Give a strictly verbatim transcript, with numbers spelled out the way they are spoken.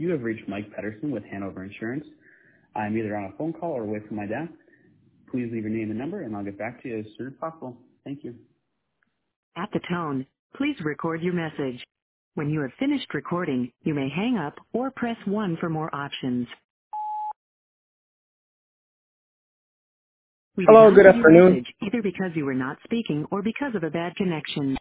You have reached Mike Pedersen with Hanover Insurance. I'm either on a phone call or away from my desk. Please leave your name and number, and I'll get back to you as soon as possible. Thank you. At the tone, please record your message. When you have finished recording, you may hang up or press one for more options. We did Hello, not good get your afternoon. message, either because you were not speaking or because of a bad connection.